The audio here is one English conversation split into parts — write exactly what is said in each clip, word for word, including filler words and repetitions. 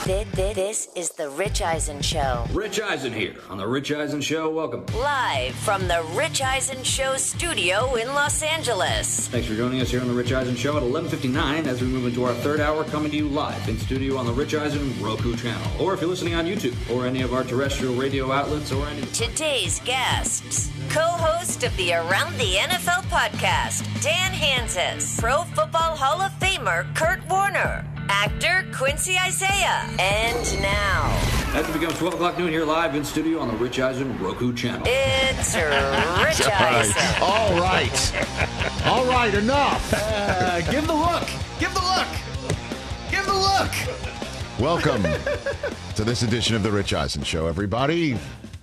This, this is The Rich Eisen Show. Rich Eisen here on The Rich Eisen Show. Welcome. Live from The Rich Eisen Show studio in Los Angeles. Thanks for joining us here on The Rich Eisen Show at eleven fifty-nine as we move into our third hour, coming to you live in studio on the Rich Eisen Roku channel. Or if you're listening on YouTube or any of our terrestrial radio outlets or any... Today's guests. Co-host of the Around the N F L podcast, Dan Hanzus. Pro Football Hall of Famer, Kurt Warner. Actor Quincy Isaiah. And now, as it becomes twelve o'clock noon here live in studio on the Rich Eisen Roku channel. It's Rich Eisen. All right. All right, enough. Uh, give the look. Give the look. Give the look. Welcome to this edition of the Rich Eisen Show, everybody.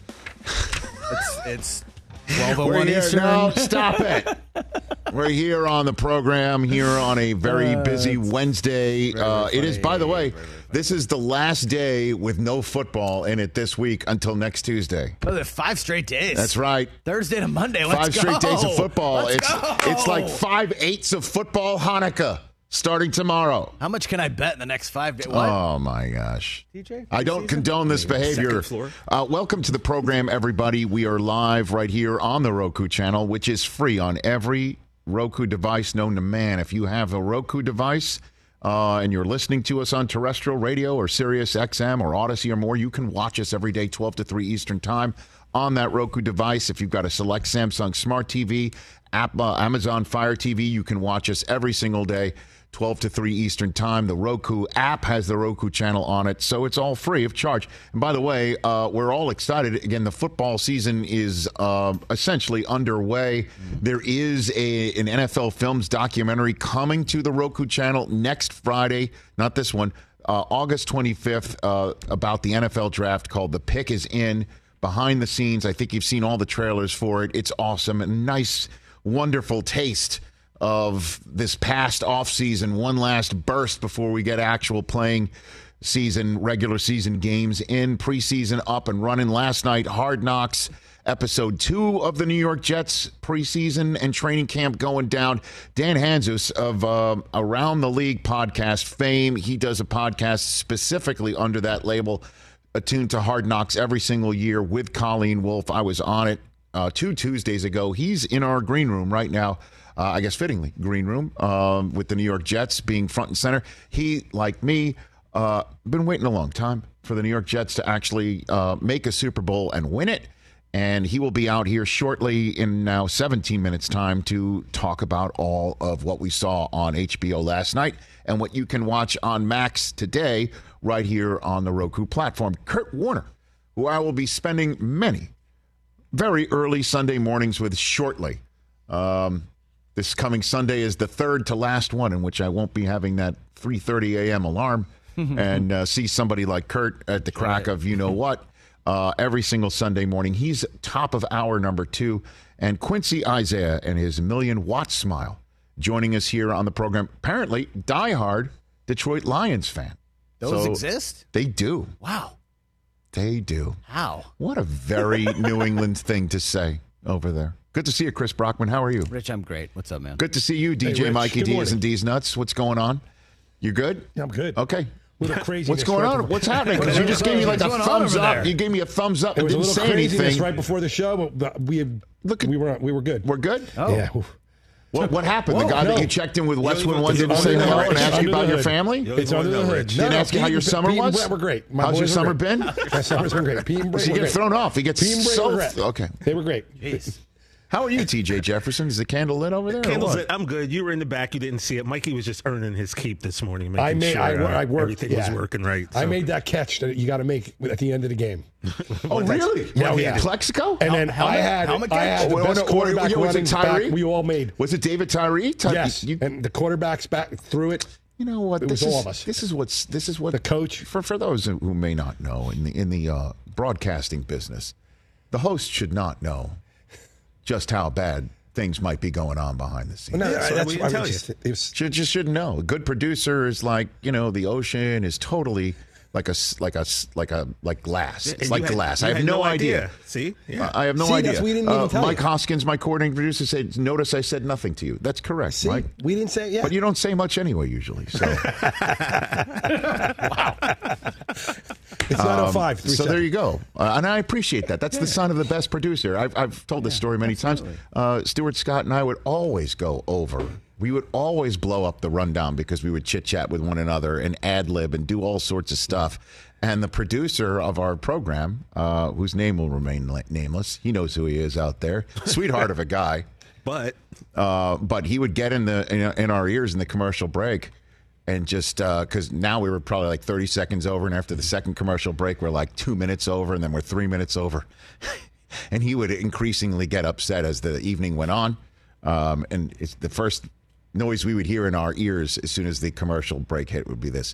It's, it's twelve oh We're one here. Eastern. No, stop it. We're here on the program, here on a very Uh, busy Wednesday. very, Uh, very it is, by the way, funny. Very, very this is the last day with no football in it this week until next Tuesday. Oh, there are five straight days. That's right. Thursday to Monday. Let's Five go. straight days of football. Let's it's go. it's like five eighths of football Hanukkah starting tomorrow. How much can I bet in the next five days? What? Oh, my gosh. T J? I don't condone this behavior. Uh, welcome to the program, everybody. We are live right here on the Roku channel, which is free on every Roku device known to man. If you have a Roku device uh, and you're listening to us on terrestrial radio or Sirius X M or Odyssey or more, you can watch us every day, twelve to three Eastern time on that Roku device. If you've got a select Samsung Smart T V, app, uh, Amazon Fire T V, you can watch us every single day, twelve to three Eastern time. The Roku app has the Roku channel on it, so it's all free of charge. And by the way, uh, we're all excited. Again, the football season is uh, essentially underway. There is a, an N F L Films documentary coming to the Roku channel next Friday, not this one, uh, August twenty-fifth, uh, about the N F L draft called The Pick is In. Behind the scenes, I think you've seen all the trailers for it. It's awesome. A nice, wonderful taste of this past offseason, one last burst before we get actual playing season, regular season games in, preseason up and running. Last night, Hard Knocks, episode two of the New York Jets preseason and training camp going down. Dan Hanzus of uh, Around the League podcast fame, he does a podcast specifically under that label, attuned to Hard Knocks every single year with Colleen Wolfe. I was on it uh, two Tuesdays ago. He's in our green room right now. Uh, I guess fittingly, green room, um, with the New York Jets being front and center. He, like me, uh, been waiting a long time for the New York Jets to actually uh, make a Super Bowl and win it. And he will be out here shortly in now seventeen minutes time to talk about all of what we saw on H B O last night and what you can watch on Max today right here on the Roku platform. Kurt Warner, who I will be spending many very early Sunday mornings with shortly. Um, This coming Sunday is the third to last one in which I won't be having that three thirty a.m. alarm and uh, see somebody like Kurt at the crack of you-know-what uh, every single Sunday morning. He's top of hour number two. And Quincy Isaiah and his million-watt smile joining us here on the program. Apparently, diehard Detroit Lions fan. Those So exist? They do. Wow. They do. How? What a very New England thing to say over there. Good to see you, Chris Brockman. How are you? Rich, I'm great. What's up, man? Good to see you, D J Rich. Mikey Good D's morning. and D's Nuts. What's going on? You good? Yeah, I'm good. Okay. Little craziness What's going right on? before- What's happening? Because you just gave me like a What's going on thumbs over up. there? You gave me a thumbs up It and was a didn't little say craziness anything. right before the show, but the- we had, Look at- we were we were good. We're good? Oh. Yeah. What, what happened? Whoa, the guy no. that you checked in with Westwood it's one didn't under say the hello hood. and ask Under you the about your hood. family? It's under the hood. Didn't ask you how Pete your and- summer Pete and was? Brett were great. My How's your boys were summer great. been? My summer's been great. Pete and Brett Does he were get great. thrown off? He gets Pete and Brett so... were great. Okay. They were great. Jeez. How are you, T J Jefferson? Is the candle lit over there? or Candles what? lit. I'm good. You were in the back. You didn't see it. Mikey was just earning his keep this morning, making I made. sure I, wor- uh, I worked. everything yeah. was working right. I so. made that catch that you got to make at the end of the game. Oh, really? Yeah, What, yeah. Plexico? And then helmet- I had. helmet I catch? had the Oh, best was it- quarterback was it running Tyree? back we all made. Was it David Tyree? Ty- Yes, you- and the quarterbacks back threw it. You know what? It This was is all of us. this is what's this is what The coach. for for those who may not know in the in the uh, broadcasting business, the host should not know just how bad things might be going on behind the scenes. No, Yeah, so that's we why didn't we tell just, it was, Should just should know. A good producer is like, you know, the ocean is totally like a like a like a like glass. And It's you like had- glass. you I have had no no idea. idea. See? Yeah. Uh, I have no See, idea. that's- we didn't even Uh, tell Mike you. Hoskins, my coordinating producer, said, "Notice I said nothing to you." That's correct, See, Mike. we didn't say yeah. But you don't say much anyway, usually. So, It's nine oh five. Three so there you go. Uh, and I appreciate that. That's the sign of the best producer. I've, I've told this story many times. Uh, Stuart Scott and I would always go over. We would always blow up the rundown because we would chit-chat with one another and ad-lib and do all sorts of stuff. And the producer of our program, uh, whose name will remain la- nameless, he knows who he is out there, sweetheart of a guy, But uh, but he would get in the in, in our ears in the commercial break, and just because uh, now we were probably like thirty seconds over, and after the second commercial break, we're like two minutes over, and then we're three minutes over, and he would increasingly get upset as the evening went on, um, and it's the first noise we would hear in our ears as soon as the commercial break hit would be this.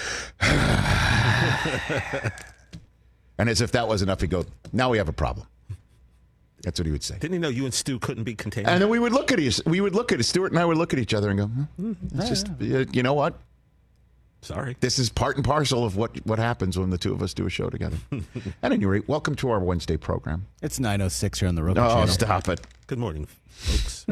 And as if that was enough, he'd go, "Now we have a problem." That's what he would say. didn't he know you and Stu couldn't be contained? And then we would look at each, we would look at Stuart and I would look at each other and go, hmm, it's just, you know what? Sorry. This is part and parcel of what, what happens when the two of us do a show together. At any rate, welcome to our Wednesday program. It's nine oh six here on the Roku Oh, channel. stop it. Good morning, folks.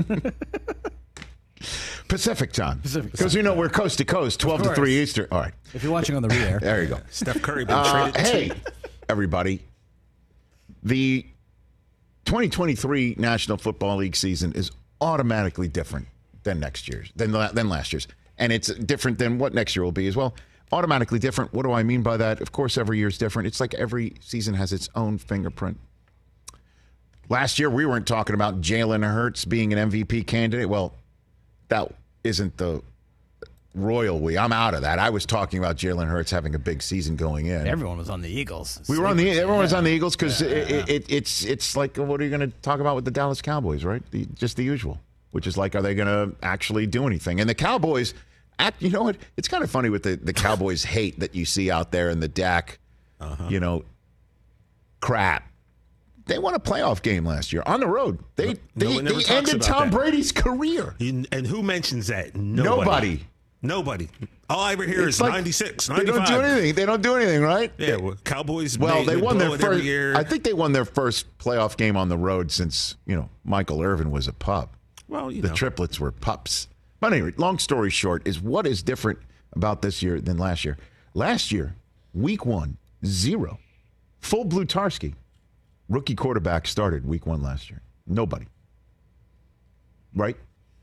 Pacific time. Pacific Because time. you know we're coast to coast, twelve to course. three Eastern. All right. If you're watching on the re-air. There you go. Steph Curry been Uh, traded. hey, to- everybody. The twenty twenty-three National Football League season is automatically different than next year's, than, la- than last year's. And it's different than what next year will be as well. Automatically different. What do I mean by that? Of course, every year is different. It's like every season has its own fingerprint. Last year, we weren't talking about Jalen Hurts being an M V P candidate. Well, that isn't the royal we. I'm out of that. I was talking about Jalen Hurts having a big season going in. Everyone was on the Eagles. We were on the. Everyone was Yeah. on the Eagles because Yeah, it, yeah. it, it, it's it's like what are you going to talk about with the Dallas Cowboys, right? The, just the usual, which is like, are they going to actually do anything? And the Cowboys, act, you know what? It's kind of funny with the the Cowboys hate that you see out there in the Dak, uh-huh. you know, crap. They won a playoff game last year on the road. They No they, one ever they talks ended about Tom that. Brady's career. You- and who mentions that? Nobody. Nobody. Nobody. All I ever hear It's is like ninety-six, They ninety-five. don't do anything. They don't do anything, right? Yeah, well, Cowboys. Well, made- they won blow their it every first. year. I think they won their first playoff game on the road since you know Michael Irvin was a pup. Well, you the know. triplets were pups. But anyway, long story short, is what is different about this year than last year? Last year, week one, zero, full Blutarski, rookie quarterback started week one last year. Nobody. Right.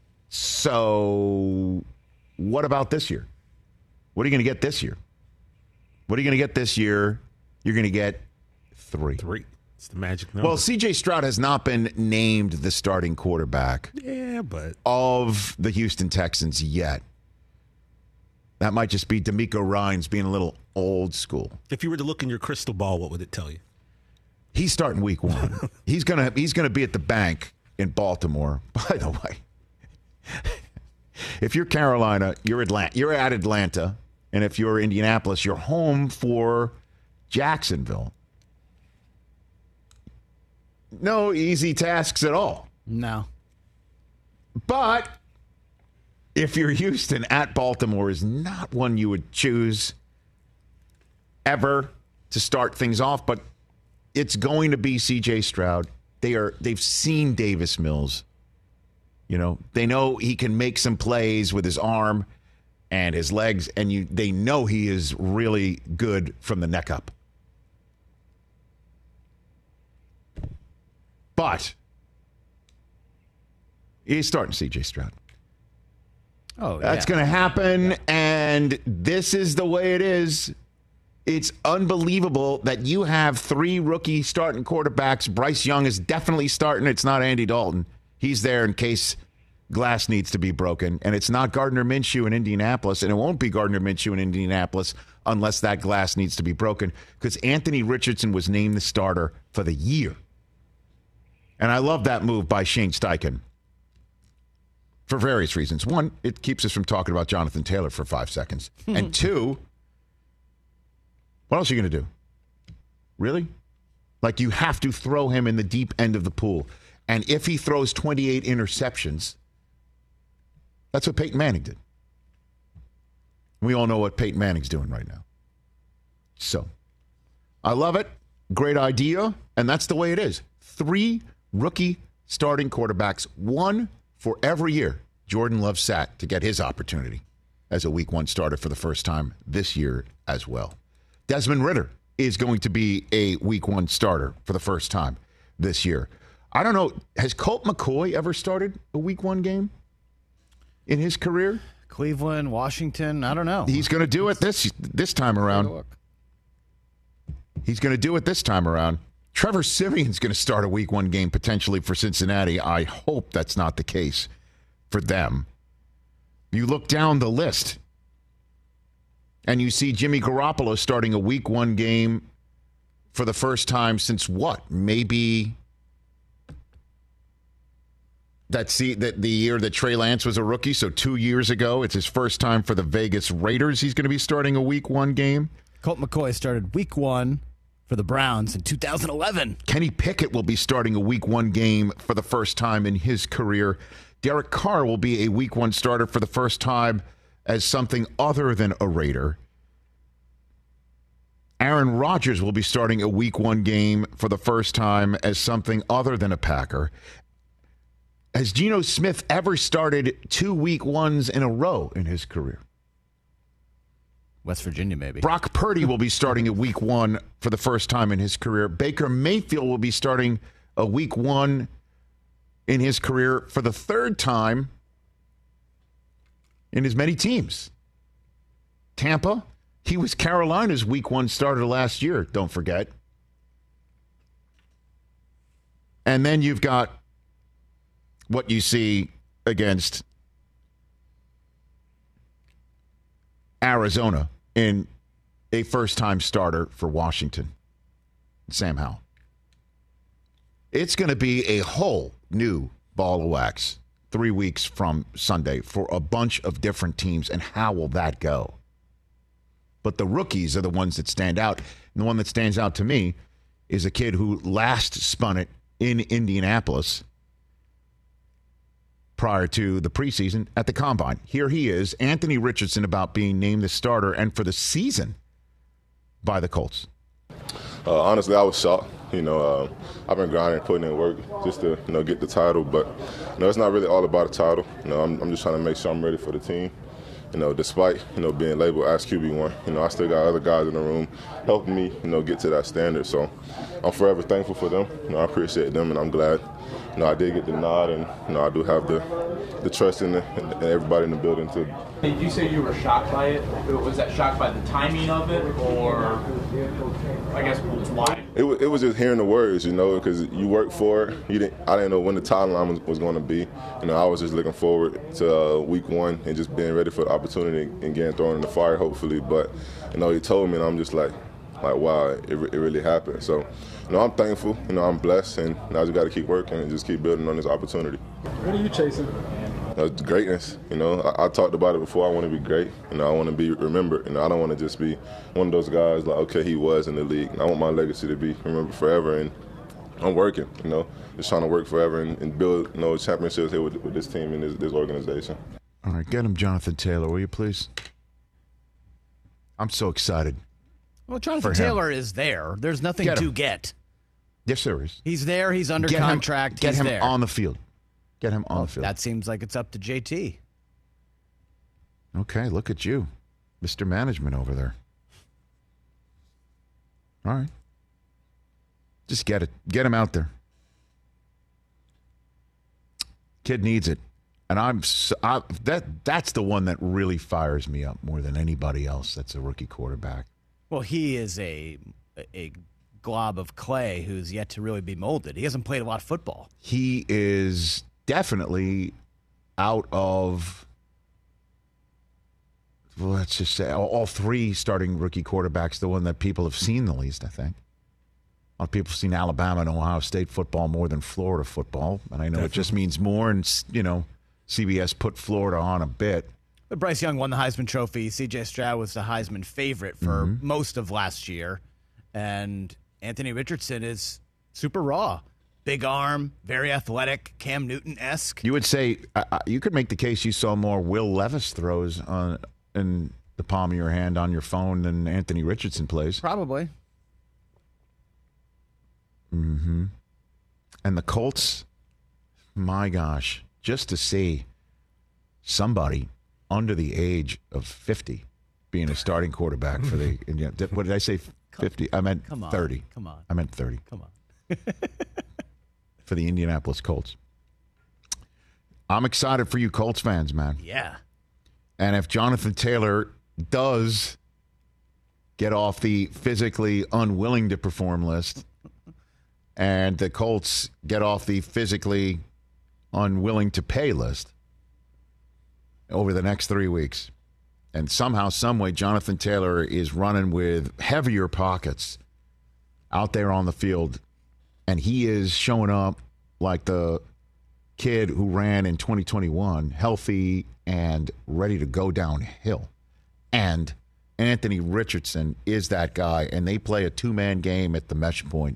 So, what about this year? What are you going to get this year? What are you going to get this year? You're going to get three. Three. It's the magic number. Well, C J Stroud has not been named the starting quarterback yeah, but of the Houston Texans yet. That might just be D'Amico Ryans being a little old school. if you were to look in your crystal ball, what would it tell you? He's starting week one. he's gonna he's gonna be at the bank in Baltimore. By the way, if you're Carolina, you're Atlanta. You're at Atlanta, and if you're Indianapolis, you're home for Jacksonville. No easy tasks at all. No. But if you're Houston, at Baltimore is not one you would choose ever to start things off, but it's going to be C J Stroud. They are they've seen Davis Mills. You know, they know he can make some plays with his arm and his legs, and you they know he is really good from the neck up. But he's starting C J Stroud. Oh, That's yeah. going to happen, and this is the way it is. It's unbelievable that you have three rookie starting quarterbacks. Bryce Young is definitely starting. It's not Andy Dalton. He's there in case glass needs to be broken. And it's not Gardner Minshew in Indianapolis, and it won't be Gardner Minshew in Indianapolis unless that glass needs to be broken, because Anthony Richardson was named the starter for the year. And I love that move by Shane Steichen for various reasons. One, it keeps us from talking about Jonathan Taylor for five seconds. And two, what else are you going to do? Really? Like, you have to throw him in the deep end of the pool. And if he throws twenty-eight interceptions, that's what Peyton Manning did. We all know what Peyton Manning's doing right now. So, I love it. Great idea. And that's the way it is. Three rookie starting quarterbacks, one for every year. Jordan Love sat to get his opportunity as a week one starter for the first time this year as well. Desmond Ridder is going to be a week one starter for the first time this year. I don't know. Has Colt McCoy ever started a week one game in his career? Cleveland, Washington, I don't know. He's going to do it this this time around. He's going to do it this time around. Trevor Siemian's going to start a week one game potentially for Cincinnati. I hope that's not the case for them. You look down the list and you see Jimmy Garoppolo starting a week one game for the first time since what? Maybe that's the, the, the year that Trey Lance was a rookie, so two years ago. It's his first time for the Vegas Raiders. He's going to be starting a week one game. Colt McCoy started week one for the Browns in two thousand eleven. Kenny Pickett will be starting a week one game for the first time in his career. Derek Carr will be a week one starter for the first time as something other than a Raider. Aaron Rodgers will be starting a week one game for the first time as something other than a Packer. Has Geno Smith ever started two week ones in a row in his career? West Virginia, maybe. Brock Purdy will be starting a week one for the first time in his career. Baker Mayfield will be starting a week one in his career for the third time in as many teams. Tampa, he was Carolina's week one starter last year, don't forget. And then you've got what you see against Arizona in a first-time starter for Washington, Sam Howell. It's going to be a whole new ball of wax three weeks from Sunday for a bunch of different teams, and how will that go? But the rookies are the ones that stand out. And the one that stands out to me is a kid who last spun it in Indianapolis prior to the preseason at the Combine. Here he is, Anthony Richardson, about being named the starter and for the season by the Colts. Uh, honestly, I was shocked. You know, uh, I've been grinding and putting in work just to, you know, get the title. But, you know, it's not really all about a title. You know, I'm, I'm just trying to make sure I'm ready for the team. You know, despite, you know, being labeled as Q B one, you know, I still got other guys in the room helping me, you know, get to that standard. So I'm forever thankful for them. You know, I appreciate them, and I'm glad, you know, I did get the nod, and, you know, I do have the the trust in, the, in everybody in the building too. Did you say you were shocked by it? Was that shocked by the timing of it, or I guess why? It was, it was just hearing the words, you know, because you work for it. You didn't. I didn't know when the timeline was, was going to be. You know, I was just looking forward to uh, week one and just being ready for the opportunity and getting thrown in the fire, hopefully. But, you know, he told me, and I'm just like, like, wow, it, it really happened. So, you know, I'm thankful. You know, I'm blessed, and I just got to keep working and just keep building on this opportunity. What are you chasing? You know, greatness. You know, I, I talked about it before. I want to be great. You know, I want to be remembered. You know, I don't want to just be one of those guys like, okay, he was in the league. And I want my legacy to be remembered forever. And I'm working. You know, just trying to work forever and, and build, you know, championships here with, with this team and this, this organization. All right, get him, Jonathan Taylor, will you please? I'm so excited. Well, Jonathan Taylor is there. There's nothing Get to him. get. Yes, there is. He's there. He's under Get contract. Him, get He's him there. on the field. Get him on well, the field. That seems like it's up to J T. Okay, look at you, Mister Management over there. All right. Just get it. Get him out there. Kid needs it. And I'm so, I, that that's the one that really fires me up more than anybody else that's a rookie quarterback. Well, he is a a glob of clay who's yet to really be molded. He hasn't played a lot of football. He is definitely out of, well, let's just say, all, all three starting rookie quarterbacks, the one that people have seen the least, I think. A lot of people have seen Alabama and Ohio State football more than Florida football. And I know definitely. It just means more, and, you know, C B S put Florida on a bit. But Bryce Young won the Heisman Trophy. C J Stroud was the Heisman favorite for Mm-hmm. most of last year. And Anthony Richardson is super raw. Big arm, very athletic, Cam Newton-esque. You would say, uh, you could make the case you saw more Will Levis throws on in the palm of your hand on your phone than Anthony Richardson plays. Probably. Mm-hmm. And the Colts, my gosh, just to see somebody under the age of fifty being a starting quarterback for the, you know, what did I say, fifty? I meant Come on. thirty. Come on. I meant thirty. Come on. For the Indianapolis Colts. I'm excited for you Colts fans, man. Yeah. And if Jonathan Taylor does get off the physically unwilling to perform list, and the Colts get off the physically unwilling to pay list over the next three weeks, and somehow, someway, Jonathan Taylor is running with heavier pockets out there on the field, and he is showing up like the kid who ran in twenty twenty-one, healthy and ready to go downhill. And Anthony Richardson is that guy, and they play a two-man game at the mesh point.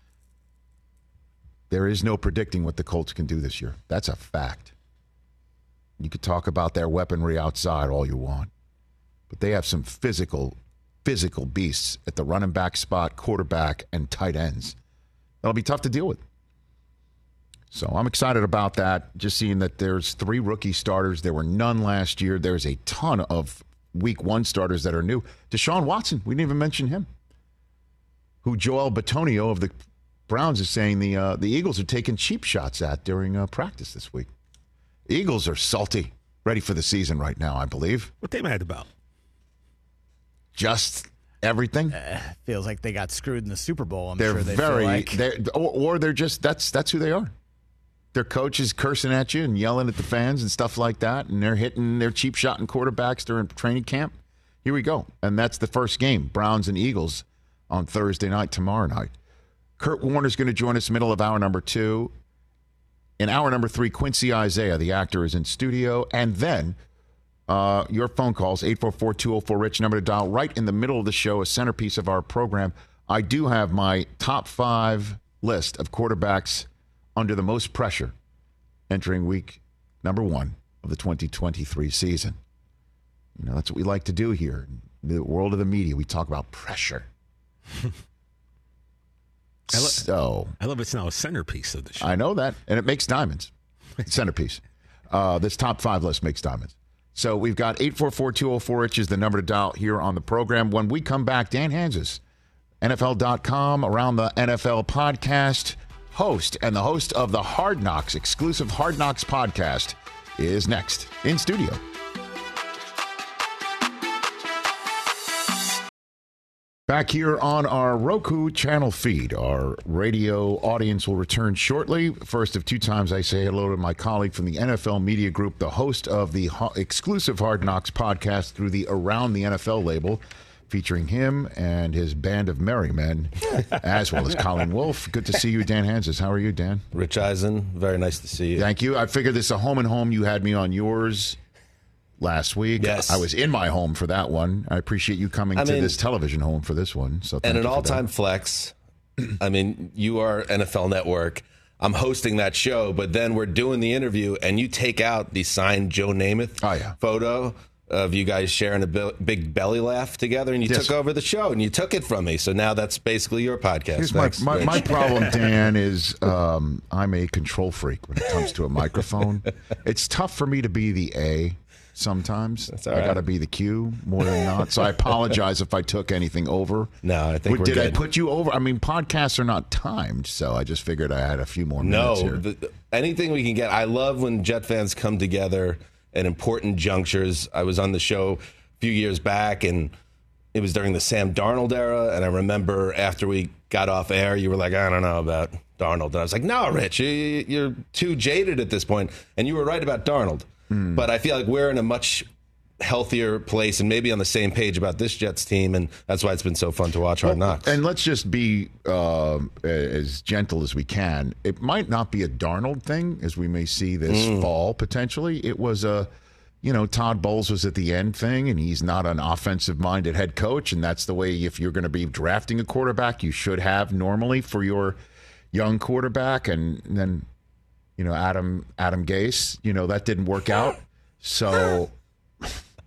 There is no predicting what the Colts can do this year. That's a fact. You could talk about their weaponry outside all you want, but they have some physical, physical beasts at the running back spot, quarterback, and tight ends. That'll be tough to deal with. So I'm excited about that, just seeing that there's three rookie starters. There were none last year. There's a ton of week one starters that are new. Deshaun Watson, we didn't even mention him, who Joel Bitonio of the Browns is saying the uh, the Eagles are taking cheap shots at during uh, practice this week. Eagles are salty, ready for the season right now, I believe. What they mad about? Just everything. Uh, feels like they got screwed in the Super Bowl. I'm they're sure they very, feel like. they're, or, or they're just that's that's who they are. Their coach is cursing at you and yelling at the fans and stuff like that, and they're hitting their cheap shotting quarterbacks during training camp. Here we go, and that's the first game, Browns and Eagles, on Thursday night, tomorrow night. Kurt Warner's going to join us middle of hour number two. In hour number three, Quincy Isaiah, the actor, is in studio. And then uh, your phone calls, eight four four, two oh four, RICH, number to dial right in the middle of the show, a centerpiece of our program. I do have my top five list of quarterbacks under the most pressure entering week number one of the twenty twenty-three season. You know, that's what we like to do here. In the world of the media, we talk about pressure. I lo- so I love it's now a centerpiece of the show. I know that, and it makes diamonds. Centerpiece. Uh, this top five list makes diamonds. So we've got eight four four, two oh four, RICH is the number to dial here on the program. When we come back, Dan Hanzus, N F L dot com, Around the N F L podcast, host and the host of the Hard Knocks, exclusive Hard Knocks podcast, is next in studio. Back here on our Roku channel feed, our radio audience will return shortly. First of two times I say hello to my colleague from the N F L Media Group, the host of the ho- exclusive Hard Knocks podcast through the Around the N F L label, featuring him and his band of merry men, as well as Colin Wolfe. Good to see you, Dan Hanzus. How are you, Dan? Rich Eisen, very nice to see you. Thank you. I figured this is a home and home. You had me on yours last week. Yes. I was in my home for that one. I appreciate you coming I to mean, this television home for this one. So, and an you for all-time that. flex. I mean, you are N F L Network. I'm hosting that show, but then we're doing the interview, and you take out the signed Joe Namath oh, yeah. photo of you guys sharing a be- big belly laugh together, and you yes. took over the show, and you took it from me. So now that's basically your podcast. Here's Thanks, my, my, Rich. my problem, Dan, is um, I'm a control freak when it comes to a microphone. It's tough for me to be the A sometimes. That's all I right. got to be the Q more than not. So I apologize if I took anything over. No, I think But we're did good. I put you over? I mean, podcasts are not timed, so I just figured I had a few more No, minutes here. the, the- anything we can get. I love when Jet fans come together at important junctures. I was on the show a few years back, and it was during the Sam Darnold era. And I remember after we got off air, you were like, I don't know about Darnold. And I was like, no, Rich, you, you're too jaded at this point. And you were right about Darnold. Mm. But I feel like we're in a much healthier place and maybe on the same page about this Jets team, and that's why it's been so fun to watch Hard Knocks. And let's just be uh, as gentle as we can. It might not be a Darnold thing, as we may see this Mm. fall potentially. It was a, you know, Todd Bowles was at the end thing, and he's not an offensive-minded head coach, and that's the way, if you're going to be drafting a quarterback, you should have normally for your young quarterback. And then, you know, Adam Adam Gase, you know, that didn't work out. So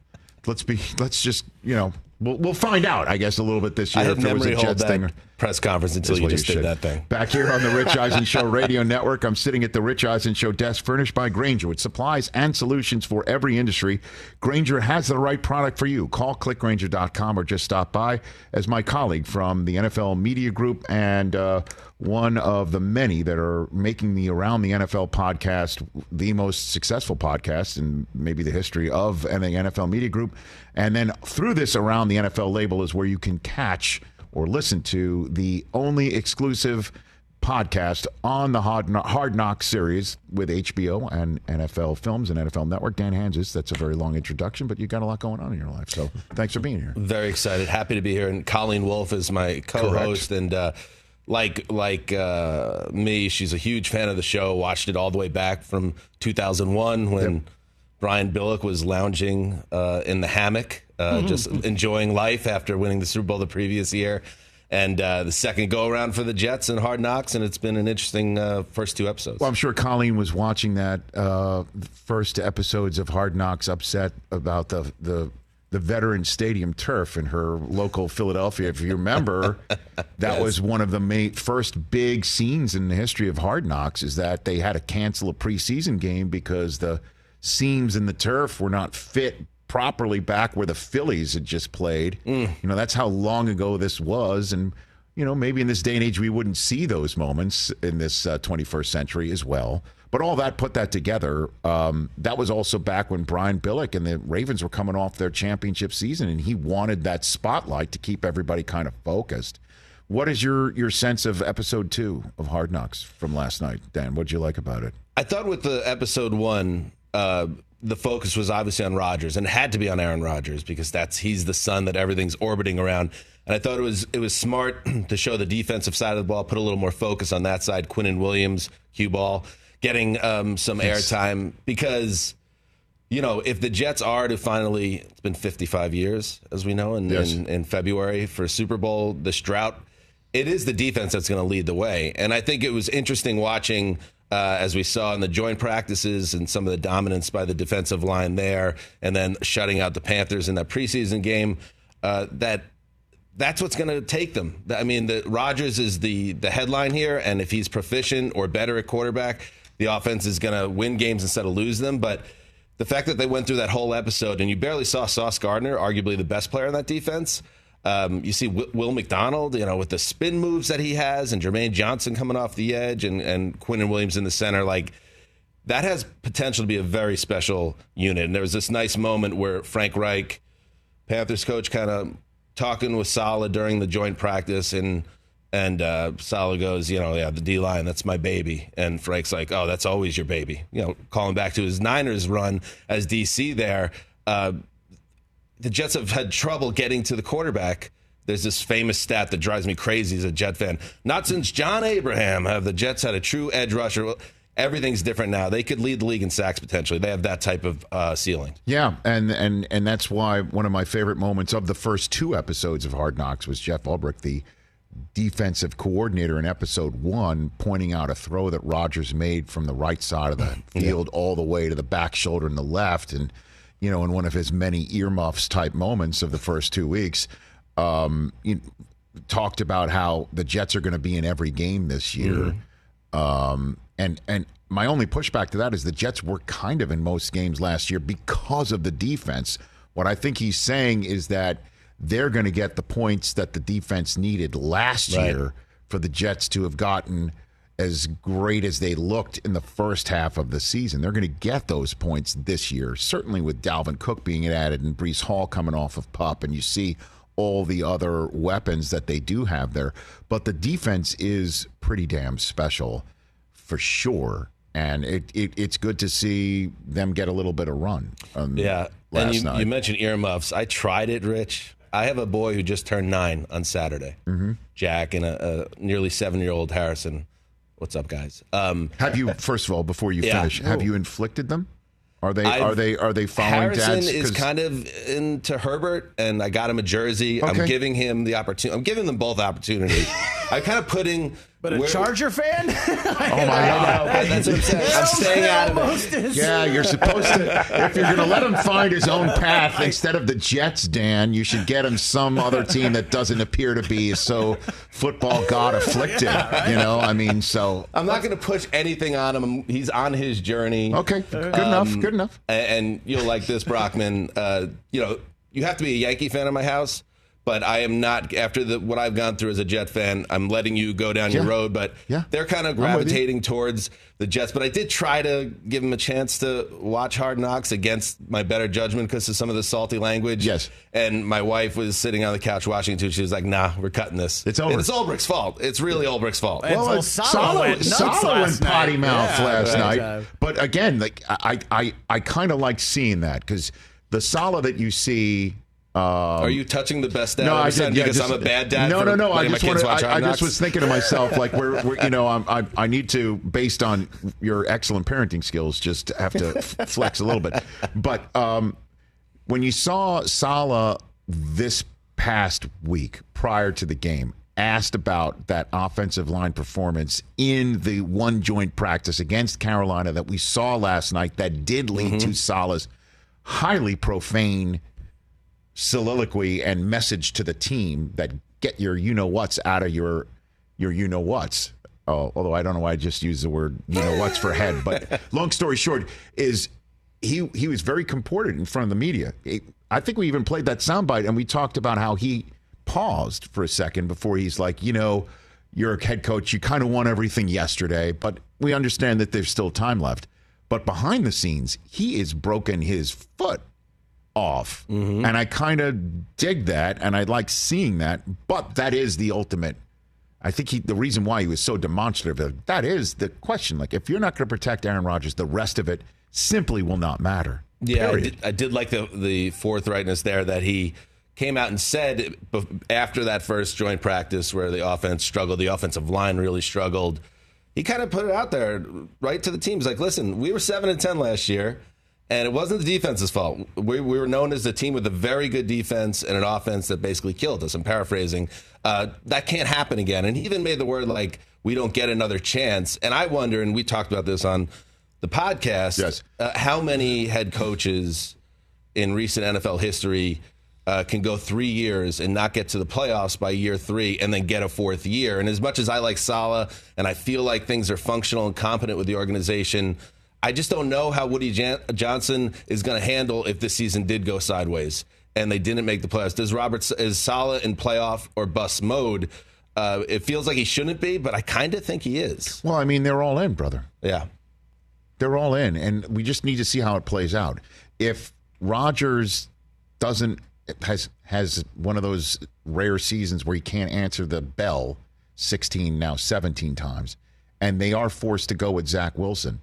let's be let's just you know we'll we'll find out, I guess, a little bit this year I if there was a Jets that thing. Press conference until you just you did that thing. Back here on the Rich Eisen Show Radio Network, I'm sitting at the Rich Eisen Show desk, furnished by Grainger with supplies and solutions for every industry. Grainger has the right product for you. Call click grainger dot com or just stop by. As my colleague from the N F L Media Group and uh, one of the many that are making the Around the N F L podcast the most successful podcast in maybe the history of the N F L Media Group. And then through this Around the N F L label is where you can catch or listen to the only exclusive podcast on the Hard Knocks series with H B O and N F L Films and N F L Network. Dan Hanses, that's a very long introduction, but you got a lot going on in your life. So thanks for being here. Very excited. Happy to be here. And Colleen Wolfe is my co-host. Correct. And uh, like like uh, me, she's a huge fan of the show. Watched it all the way back from two thousand one when yep. Brian Billick was lounging uh, in the hammock. Uh, mm-hmm. Just enjoying life after winning the Super Bowl the previous year. And uh, the second go-around for the Jets and Hard Knocks, and it's been an interesting uh, first two episodes. Well, I'm sure Colleen was watching that uh, first episodes of Hard Knocks, upset about the, the the veteran stadium turf in her local Philadelphia. If you remember, that yes. was one of the main, first big scenes in the history of Hard Knocks, is that they had to cancel a preseason game because the seams in the turf were not fit properly back where the Phillies had just played. Mm. You know, that's how long ago this was. And, you know, maybe in this day and age, we wouldn't see those moments in this uh, twenty-first century as well. But all that, put that together, um, that was also back when Brian Billick and the Ravens were coming off their championship season, and he wanted that spotlight to keep everybody kind of focused. What is your, your sense of episode two of Hard Knocks from last night, Dan? What did you like about it? I thought with the episode one, uh, the focus was obviously on Rodgers, and it had to be on Aaron Rodgers because that's he's the sun that everything's orbiting around. And I thought it was it was smart to show the defensive side of the ball, put a little more focus on that side. Quinnen Williams, cue ball, getting um, some yes. airtime because, you know, if the Jets are to finally, it's been fifty-five years, as we know, in, yes. in, in February for Super Bowl, this drought, it is the defense that's going to lead the way. And I think it was interesting watching, uh, as we saw in the joint practices and some of the dominance by the defensive line there, and then shutting out the Panthers in that preseason game, uh, that that's what's going to take them. I mean, the, Rodgers is the, the headline here, and if he's proficient or better at quarterback, the offense is going to win games instead of lose them. But the fact that they went through that whole episode, and you barely saw Sauce Gardner, arguably the best player in that defense. Um, you see Will McDonald, you know, with the spin moves that he has, and Jermaine Johnson coming off the edge, and, and Quinnen Williams in the center. Like, that has potential to be a very special unit. And there was this nice moment where Frank Reich, Panthers coach, kind of talking with Saleh during the joint practice, and and uh, Saleh goes, you know, yeah, the D-line, that's my baby. And Frank's like, oh, that's always your baby. You know, calling back to his Niners run as D C there. Uh, the Jets have had trouble getting to the quarterback. There's this famous stat that drives me crazy as a Jet fan. Not since John Abraham have the Jets had a true edge rusher. Everything's different now. They could lead the league in sacks potentially. They have that type of uh, ceiling. Yeah, and, and and that's why one of my favorite moments of the first two episodes of Hard Knocks was Jeff Ulbrich, the defensive coordinator in episode one, pointing out a throw that Rodgers made from the right side of the field yeah. all the way to the back shoulder in the left. And, you know, in one of his many earmuffs type moments of the first two weeks, um, he talked about how the Jets are going to be in every game this year. Mm-hmm. Um, and and my only pushback to that is the Jets were kind of in most games last year because of the defense. What I think he's saying is that they're going to get the points that the defense needed last right. year for the Jets to have gotten as great as they looked in the first half of the season. They're going to get those points this year, certainly with Dalvin Cook being added and Breece Hall coming off of PUP, and you see all the other weapons that they do have there. But the defense is pretty damn special for sure. And it, it it's good to see them get a little bit of run. Um, yeah, last and you, night. you mentioned earmuffs. I tried it, Rich. I have a boy who just turned nine on Saturday, mm-hmm. Jack, and a, a nearly seven-year-old Harrison. What's up, guys? Um, have you, first of all, before you yeah. finish, have you inflicted them? Are they I've, are they are they following Harrison dad's? is kind of into Herbert, and I got him a jersey. Okay. I'm giving him the opportunity. I'm giving them both opportunity. I'm kind of putting. But a Charger fan? Oh my God! That's what I'm saying. I'm staying out of it. Yeah, you're supposed to. If you're going to let him find his own path instead of the Jets, Dan, you should get him some other team that doesn't appear to be so football god afflicted. You know, I mean, so I'm not going to push anything on him. He's on his journey. Okay, good Um, enough. Good enough. And, and you'll like this, Brockman. Uh, you know, you have to be a Yankee fan in my house. But I am not, after the, what I've gone through as a Jet fan, I'm letting you go down Yeah. your road. But Yeah. they're kind of I'm with you. gravitating towards the Jets. But I did try to give them a chance to watch Hard Knocks against my better judgment because of some of the salty language. Yes. And my wife was sitting on the couch watching it too. She was like, nah, we're cutting this. It's over. And it's Ulbricht's fault. It's really Ulbricht's fault. Well, Well, it's Salah Salah went went, nuts Salah last went potty night. mouth Yeah, last right. night. Uh, But again, like I, I, I kind of like seeing that because the Salah that you see. Um, Are you touching the best dad no, I've I said did, yeah, because just- I'm a bad dad? No, for no, no. I letting just my kids wanted, watch I, Hard I just Knocks? was thinking to myself, like, we're, we're you know, I'm, I, I need to, based on your excellent parenting skills, just have to f- flex a little bit. But um, when you saw Salah this past week prior to the game, asked about that offensive line performance in the one joint practice against Carolina that we saw last night, that did lead Mm-hmm. to Salah's highly profane soliloquy and message to the team that get your you know what's out of your your you know what's. Oh, although I don't know why I just used the word you know what's for head. But long story short is he he was very comported in front of the media. It, I think we even played that soundbite and we talked about how he paused for a second before he's like, you know, you're a head coach. You kind of won everything yesterday, but we understand that there's still time left. But behind the scenes, he is broken his foot off. Mm-hmm. And I kind of dig that, and I like seeing that. But that is the ultimate. I think he, the reason why he was so demonstrative, that is the question. Like, if you're not going to protect Aaron Rodgers, the rest of it simply will not matter. Yeah, I Period. did, I did like the the forthrightness there that he came out and said bef- after that first joint practice where the offense struggled, the offensive line really struggled. He kind of put it out there right to the team. He's like, listen, we were seven and ten last year, and it wasn't the defense's fault. We, we were known as a team with a very good defense and an offense that basically killed us. I'm paraphrasing. Uh, that can't happen again. And he even made the word like, we don't get another chance. And I wonder, and we talked about this on the podcast, Yes. uh, how many head coaches in recent N F L history uh, can go three years and not get to the playoffs by year three and then get a fourth year. And as much as I like Salah and I feel like things are functional and competent with the organization, I just don't know how Woody Jan- Johnson is going to handle if this season did go sideways and they didn't make the playoffs. Does Robert is Salah in playoff or bust mode? Uh, it feels like he shouldn't be, but I kind of think he is. Well, I mean, they're all in, brother. Yeah. They're all in, and we just need to see how it plays out. If Rodgers doesn't has has one of those rare seasons where he can't answer the bell sixteen, now seventeen times, and they are forced to go with Zach Wilson,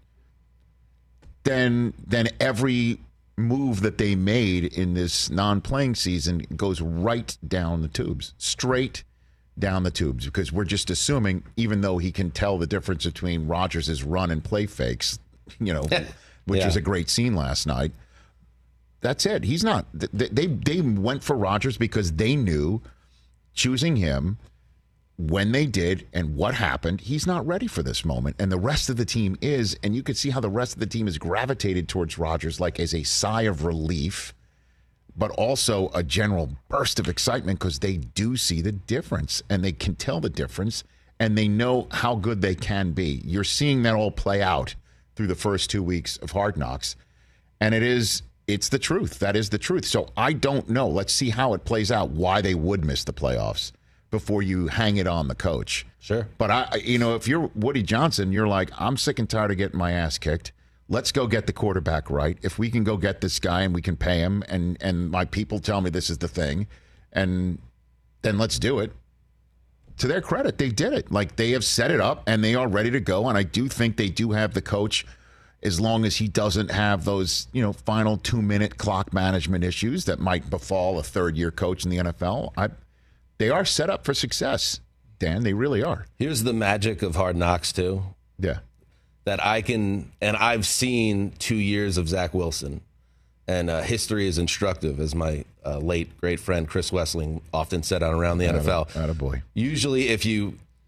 then then every move that they made in this non-playing season goes right down the tubes, straight down the tubes, because we're just assuming, even though he can tell the difference between Rodgers' run and play fakes, you know, which Yeah. is a great scene last night. That's it. He's not. They they, they went for Rodgers because they knew choosing him when they did and what happened, he's not ready for this moment. And the rest of the team is, and you could see how the rest of the team is gravitated towards Rodgers like as a sigh of relief, but also a general burst of excitement because they do see the difference and they can tell the difference and they know how good they can be. You're seeing that all play out through the first two weeks of Hard Knocks. And it is, it's the truth. That is the truth. So I don't know. Let's see how it plays out, why they would miss the playoffs before you hang it on the coach. Sure. But, I, you know, if you're Woody Johnson, you're like, I'm sick and tired of getting my ass kicked. Let's go get the quarterback right. If we can go get this guy and we can pay him and, and my people tell me this is the thing, and then let's do it. To their credit, they did it. Like, they have set it up and they are ready to go. And I do think they do have the coach, as long as he doesn't have those, you know, final two-minute clock management issues that might befall a third-year coach in the N F L. I, they are set up for success, Dan. They really are. Here's the magic of Hard Knocks, too. Yeah. That I can, and I've seen two years of Zach Wilson, and uh, history is instructive, as my uh, late great friend Chris Wessling often said on Around the N F L. Attaboy. Usually, if you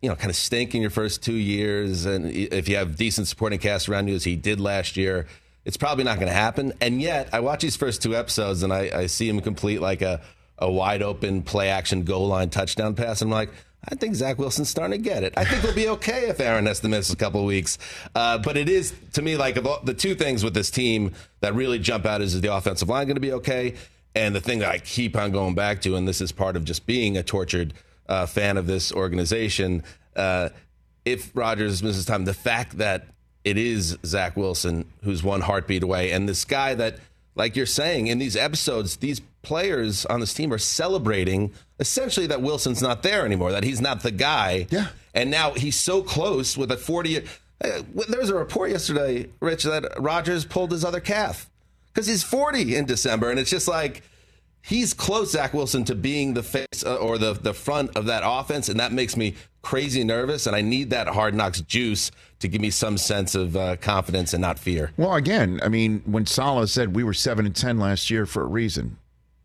you know, kind of stink in your first two years, and if you have decent supporting cast around you as he did last year, it's probably not going to happen. And yet, I watch these first two episodes, and I, I see him complete like a, a wide-open play-action goal-line touchdown pass, and I'm like, I think Zach Wilson's starting to get it. I think we'll be okay if Aaron has to miss a couple of weeks. Uh, but it is, to me, like of all, the two things with this team that really jump out is, is the offensive line going to be okay? And the thing that I keep on going back to, and this is part of just being a tortured uh, fan of this organization, uh, if Rodgers misses time, the fact that it is Zach Wilson who's one heartbeat away, and this guy that, like you're saying, in these episodes, these players on this team are celebrating essentially that Wilson's not there anymore, that he's not the guy. Yeah. And now he's so close with a forty. Uh, there was a report yesterday, Rich, that Rodgers pulled his other calf because he's forty in December, and it's just like he's close, Zach Wilson, to being the face uh, or the the front of that offense, and that makes me crazy nervous. And I need that Hard Knocks juice to give me some sense of uh, confidence and not fear. Well, again, I mean, when Saleh said we were seven and ten last year for a reason,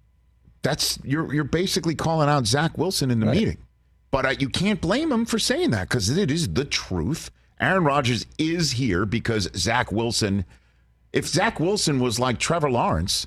that's you're you're basically calling out Zach Wilson in the Right. meeting. But uh, you can't blame him for saying that because it is the truth. Aaron Rodgers is here because Zach Wilson. If Zach Wilson was like Trevor Lawrence,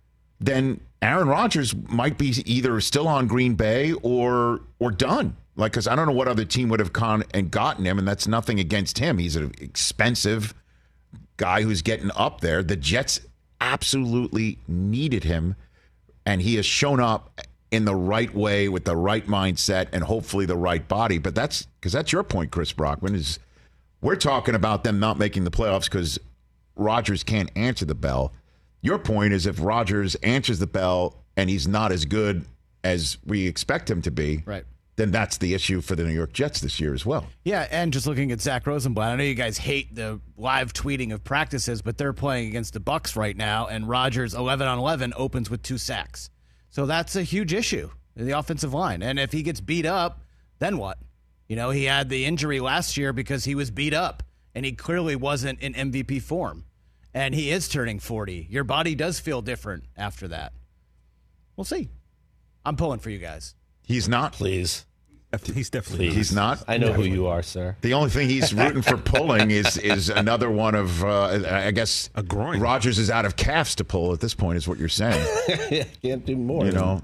then Aaron Rodgers might be either still on Green Bay or or done. Like, because I don't know what other team would have gone and gotten him, and that's nothing against him. He's an expensive guy who's getting up there. The Jets absolutely needed him, and he has shown up in the right way with the right mindset and hopefully the right body. But that's because that's your point, Chris Brockman, is we're talking about them not making the playoffs because Rodgers can't answer the bell. Your point is if Rodgers answers the bell and he's not as good as we expect him to be, right, then that's the issue for the New York Jets this year as well. Yeah, and just looking at Zach Rosenblatt, I know you guys hate the live tweeting of practices, but they're playing against the Bucs right now, and Rodgers eleven on eleven opens with two sacks. So that's a huge issue in the offensive line. And if he gets beat up, then what? You know, he had the injury last year because he was beat up, and he clearly wasn't in M V P form. And he is turning forty. Your body does feel different after that. We'll see. I'm pulling for you guys. He's not. Please. He's definitely He's not. I know who you are, sir. The only thing he's rooting for pulling is is another one of, uh, I guess, a groin. Rodgers is out of calves to pull at this point, is what you're saying. Can't do more. You know,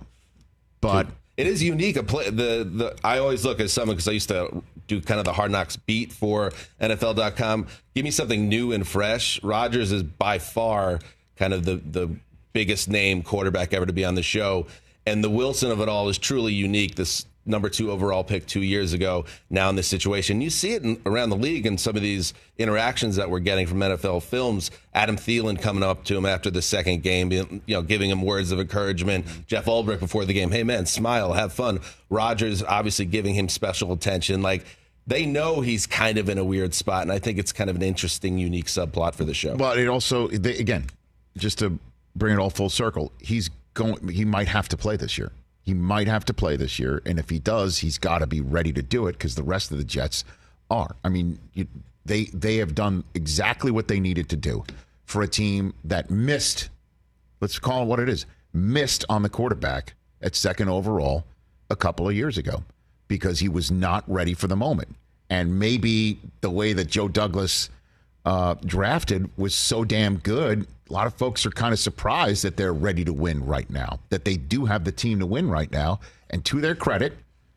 but it is unique. A play, the the I always look at someone because I used to do kind of the Hard Knocks beat for N F L dot com. Give me something new and fresh. Rodgers is by far kind of the the biggest name quarterback ever to be on the show, and the Wilson of it all is truly unique. This number two overall pick two years ago, now in this situation. You see it in, around the league in some of these interactions that we're getting from N F L films. Adam Thielen coming up to him after the second game, you know, giving him words of encouragement. Jeff Ulbrich before the game, hey, man, smile, have fun. Rodgers obviously giving him special attention. Like, they know he's kind of in a weird spot, and I think it's kind of an interesting, unique subplot for the show. Well, it also, they, again, just to bring it all full circle, he's going. He might have to play this year. He might have to play this year, and if he does, he's got to be ready to do it because the rest of the Jets are. I mean, you, they they have done exactly what they needed to do for a team that missed, let's call it what it is, missed on the quarterback at second overall a couple of years ago because he was not ready for the moment. And maybe the way that Joe Douglas uh, drafted was so damn good, a lot of folks are kind of surprised that they're ready to win right now, that they do have the team to win right now. And to their credit,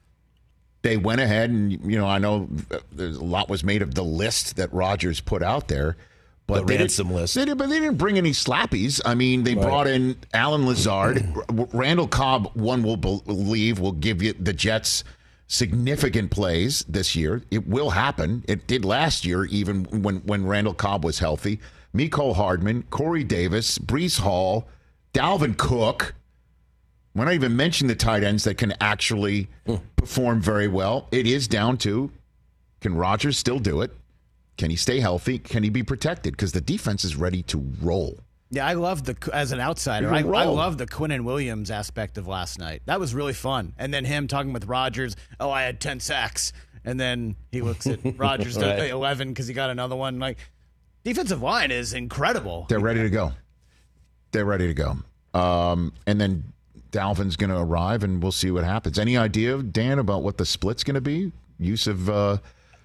they went ahead and, you know, I know there's a lot was made of the list that Rodgers put out there. But the they ransom didn't, list. They did, but they didn't bring any slappies. I mean, they right. brought in Alan Lazard. Randall Cobb, one will believe, will give you the Jets significant plays this year. It will happen. It did last year, even when, when Randall Cobb was healthy. Mecole Hardman, Corey Davis, Breece Hall, Dalvin Cook. We're not even mentioning the tight ends that can actually mm. perform very well. It is down to, can Rodgers still do it? Can he stay healthy? Can he be protected? Because the defense is ready to roll. Yeah, I love the, as an outsider, I, I love the Quinnen Williams aspect of last night. That was really fun. And then him talking with Rodgers, oh, I had ten sacks. And then he looks at Rodgers, right. eleven because he got another one. Like, defensive line is incredible. They're ready to go. They're ready to go. Um, and then Dalvin's going to arrive, and we'll see what happens. Any idea, Dan, about what the split's going to be use of uh,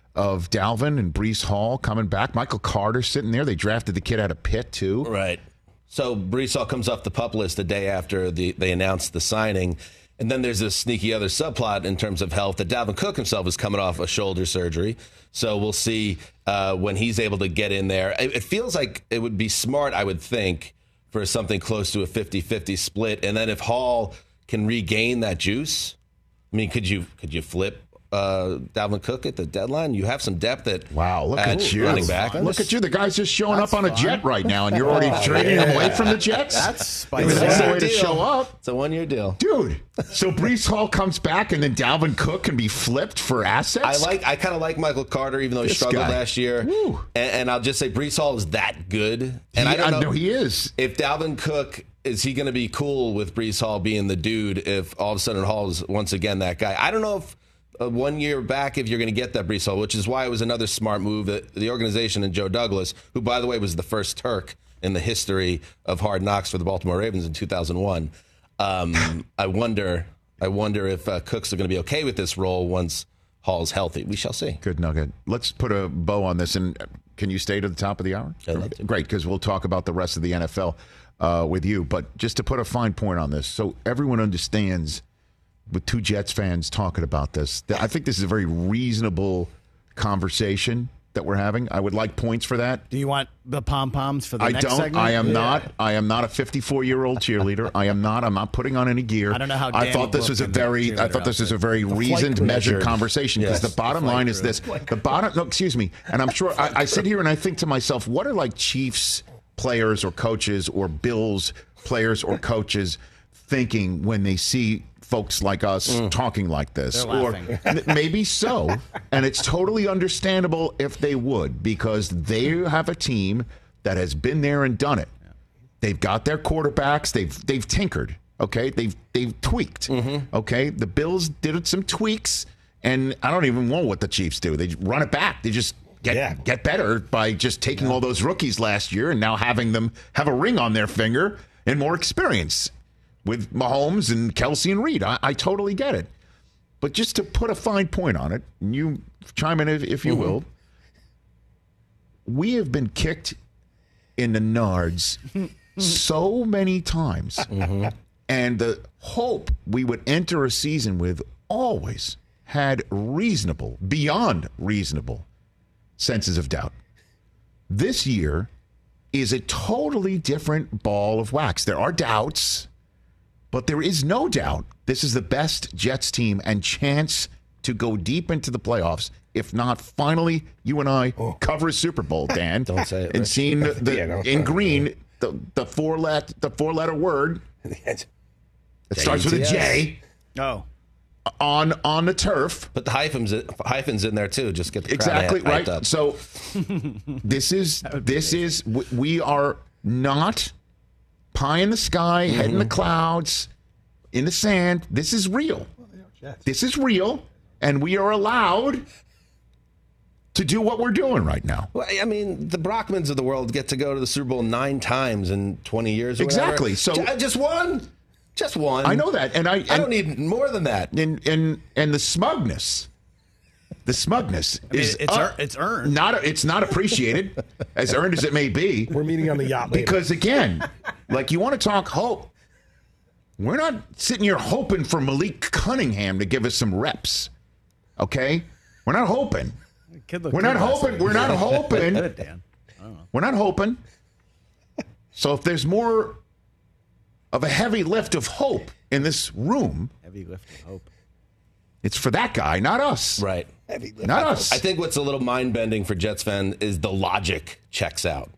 of Dalvin and Breece Hall coming back. Michael Carter sitting there. They drafted the kid out of Pitt, too. Right. So Breece Hall comes off the PUP list the day after the, they announced the signing. And then there's this sneaky other subplot in terms of health that Dalvin Cook himself is coming off a shoulder surgery. So we'll see uh, when he's able to get in there. It, it feels like it would be smart, I would think, for something close to a fifty-fifty split. And then if Hall can regain that juice, I mean, could you could you flip uh, Dalvin Cook at the deadline? You have some depth at wow. Look at at you, running back. Look at you. The guy's just showing That's up on a fun. jet right now, and you're already trading yeah. him away from the Jets. That's spicy. That's the way to Deal. show up, It's a one-year deal. dude. So Breece Hall comes back, and then Dalvin Cook can be flipped for assets. I like. I kind of like Michael Carter, even though he This struggled guy. last year. Woo. And, and I'll just say, Breece Hall is that good. And He- I don't I know, know he is. If Dalvin Cook is he going to be cool with Breece Hall being the dude? If all of a sudden Hall is once again that guy, I don't know if uh, one year back if you're going to get that Breece Hall, which is why it was another smart move that the organization and Joe Douglas, who by the way was the first Turk in the history of Hard Knocks for the Baltimore Ravens in two thousand one. Um, I wonder. I wonder if uh, Cooks are going to be okay with this role once Hall's healthy. We shall see. Good nugget. Let's put a bow on this. And can you stay to the top of the hour? I'd love to. Great, because we'll talk about the rest of the N F L uh, with you. But just to put a fine point on this, so everyone understands, with two Jets fans talking about this, that I think this is a very reasonable conversation that we're having. I would like points for that. Do you want the pom poms for the I next don't. segment? I am Yeah. not. I am not a fifty-four-year-old cheerleader. I am not. I'm not putting on any gear. I don't know how I Danny thought this looked was a in the very. I cheerleader thought this was a outfit. very reasoned, measured measured. conversation. Because Yes. the bottom The flight line is crew. this: the bottom. No, excuse me. And I'm sure I, I sit here and I think to myself, what are like Chiefs players or coaches or Bills players or coaches thinking when they see folks like us Mm. talking like this? They're Or laughing. m- maybe so, and it's totally understandable if they would, because they have a team that has been there and done it. They've got their quarterbacks. They've they've tinkered. Okay, they've they've tweaked. Okay, the Bills did some tweaks, and I don't even know what the Chiefs do. They run it back. They just get Yeah. get better by just taking all those rookies last year and now having them have a ring on their finger and more experience with Mahomes and Kelsey and Reed. I, I totally get it. But just to put a fine point on it, and you chime in if, if you will, we have been kicked in the nards so many times. And the hope we would enter a season with always had reasonable, beyond reasonable senses of doubt. This year is a totally different ball of wax. There are doubts, but there is no doubt this is the best Jets team and chance to go deep into the playoffs. If not, finally, you and I cover a Super Bowl, Dan. Don't say it, And Rich. seeing the, the, Yeah, no. in green the the four let the four letter word that starts with a J Oh. on on the turf. Put the hyphens hyphens in there too. Just get the crowd Exactly hyped right. up. So this is this is w- we are not pie in the sky, head in the clouds, in the sand. This is real. This is real, and we are allowed to do what we're doing right now. Well, I mean, the Brockmans of the world get to go to the Super Bowl nine times in twenty years. Or Exactly. whatever. So- Ju- just one, just one. I know that, and I and, I don't need more than that. and and and the smugness, the smugness mean, is it's uh, ear- it's earned. Not it's not appreciated, as earned as it may be. We're meeting on the yacht later. Because again, like you want to talk hope. We're not sitting here hoping for Malik Cunningham to give us some reps. Okay? We're not hoping. Kid looked We're not good last hoping. night. We're not hoping. Good, Dan. We're not hoping. So if there's more of a heavy lift of hope in this room, Heavy lift of hope. it's for that guy, not us. Right. Not us. I think what's a little mind bending for Jets fan is the logic checks out.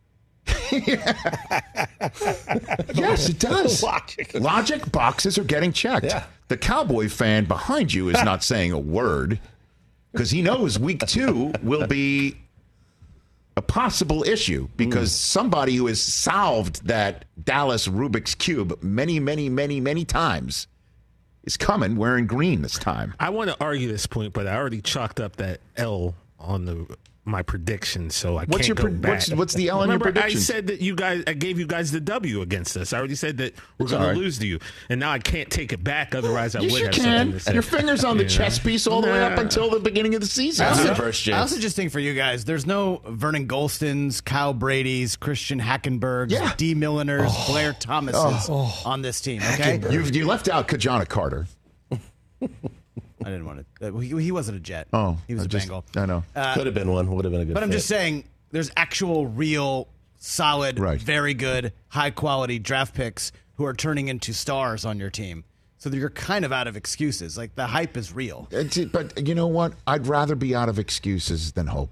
Yes, it does. Logic. Logic boxes are getting checked. Yeah. The Cowboy fan behind you is not saying a word because he knows week two will be a possible issue because somebody who has solved that Dallas Rubik's Cube many, many, many, many times is coming wearing green this time. I want to argue this point, but I already chalked up that L on the my prediction, so I what's can't your go pre- back. what's, what's the L in your Remember, I predictions? said that you guys, I gave you guys the W against us. I already said that we're It's going all to right. lose to you, and now I can't take it back. Otherwise, I Yes, would you have can. something to say. Your fingers on the You know? chess piece all the way up Nah. until the beginning of the season. I also, first, James. I also just think for you guys, there's no Vernon Golstons, Kyle Brady's, Christian Hackenbergs, Yeah. D. Milliners, Blair Thomases on this team. Okay, You, you left out Kajana Carter. I didn't want to. Uh, he, he wasn't a Jet. Oh, he was I a just- Bengal. I know. Could have been one. Would have been a good But I'm fit. just saying, there's actual, real, solid, Right. very good, high quality draft picks who are turning into stars on your team. So that you're kind of out of excuses. Like the hype is real. It's- But you know what? I'd rather be out of excuses than hope.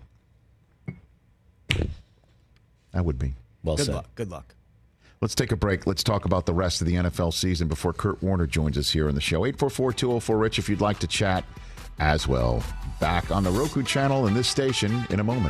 I would be. Well Good said. luck. Good luck. Let's take a break. Let's talk about the rest of the N F L season before Kurt Warner joins us here on the show. eight four four, two oh four, RICH if you'd like to chat as well. Back on the Roku channel and this station in a moment.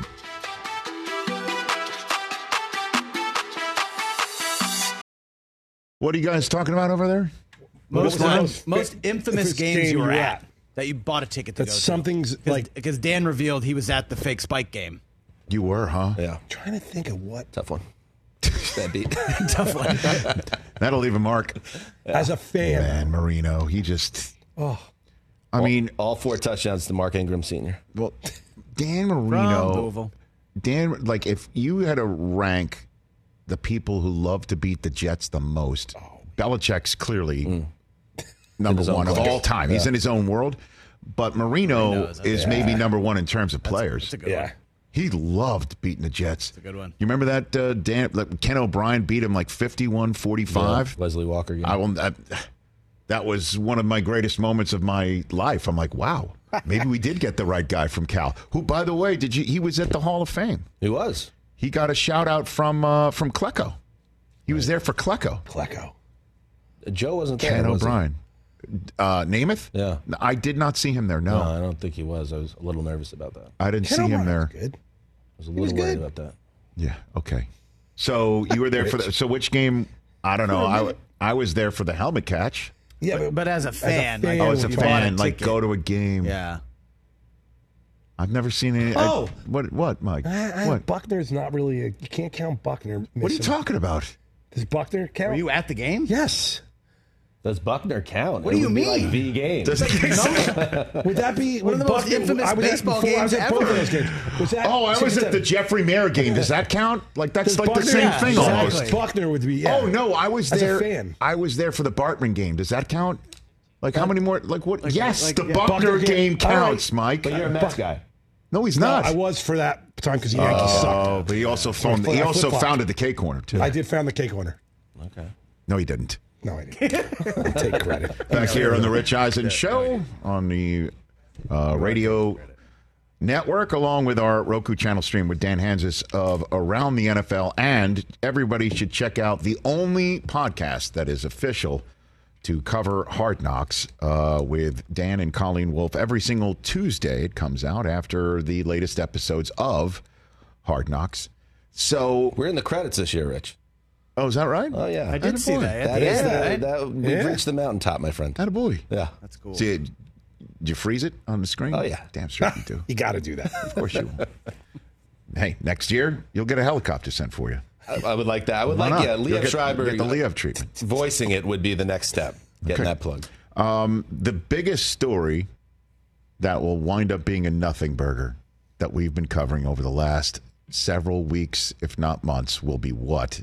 What are you guys talking about over there? Most, the uh, most most fa- infamous famous games game you were you're at at. that you bought a ticket to That's go to. something's Cause, like- because Dan revealed he was at the fake Spike game. You were, huh? Yeah. trying to think of what. Tough one. That beat. Tough one. That'll leave a mark. As a fan. Man, Marino, he just. Oh. I mean, All four touchdowns to Mark Ingram Senior well, Dan From Marino. Louisville. Dan, like, if you had to rank the people who love to beat the Jets the most, Belichick's clearly number his own one of world. all time. He's Yeah. in his own world. But Marino, Marino is- is yeah. maybe number one in terms of players. That's a good Yeah. one. He loved beating the Jets. That's a good one. You remember that, uh, Dan? Like Ken O'Brien beat him like fifty-one forty-five? Yeah, Leslie Walker game. I will. That, that was one of my greatest moments of my life. I'm like, wow, maybe we did get the right guy from Cal. Who, by the way, did you? He was at the Hall of Fame. He was. He got a shout out from uh, from Klecko. He was there for Klecko. Klecko. Joe wasn't there. Ken was he? O'Brien. Uh, Namath? Yeah. I did not see him there. No, No, I don't think he was. I was a little nervous about that. I didn't Ken see him O'Brien there. was good. I was a was little worried good. about that. Yeah. Okay. So you were there for the. So which game? I don't know. I I was there for the helmet catch. Yeah, But, but as a fan, like, Oh, as a you bought fan, like ticket. go to a game. Yeah. I've never seen any. I- Oh! what? What, Mike? I, I, what? Buckner's not really a. You can't count Buckner. What are you missing. talking about? Does Buckner count? Were you at the game? Yes. Does Buckner count? What It do you would be mean? Like V game. Does it- Would that be One of would the most Buckner- infamous I was at- baseball before I was games at both of ever. those games. Was that, Oh, I see, was it's at the a- Jeffrey Mayer game. Does that count? Like that's does like the Buckner- same yeah, thing exactly. almost. Buckner would be. Yeah. Oh no, I was As a there. fan. I was there for the Bartman game. Does that count? Like how many more? Like what? yes, like- the yeah. Buckner, Buckner game game. All right. counts, Mike. But you're a Mets guy. No, he's No, not. I was for that time because the Yankees Oh, sucked. but he also found, I he also flip-flopped. founded the K Corner too. I did found the K corner. Okay. No, he didn't. No, I didn't. I take credit. Back here on the Rich Eisen Show on the uh, radio network, along with our Roku channel stream with Dan Hansis of Around the N F L. And everybody should check out the only podcast that is official to cover Hard Knocks uh, with Dan and Colleen Wolfe. Every single Tuesday it comes out after the latest episodes of Hard Knocks. So, We're in the credits this year, Rich. oh, is that right? Oh yeah. I did see Attaboy. that. That Yeah, is yeah, the, that, we've Yeah. reached the mountaintop, my friend. Attaboy. Yeah. That's cool. See, did you freeze it on the screen? Oh, yeah. Damn straight you do. You got to do that. Of course you will. Hey, next year you'll get a helicopter sent for you. I, I would like that. I would Why like, not? yeah, You'll Liev get- Schreiber. get the Liev treatment. Voicing it would be the next step. Getting Okay. that plug. Um, the biggest story that will wind up being a nothing burger that we've been covering over the last several weeks, if not months, will be what?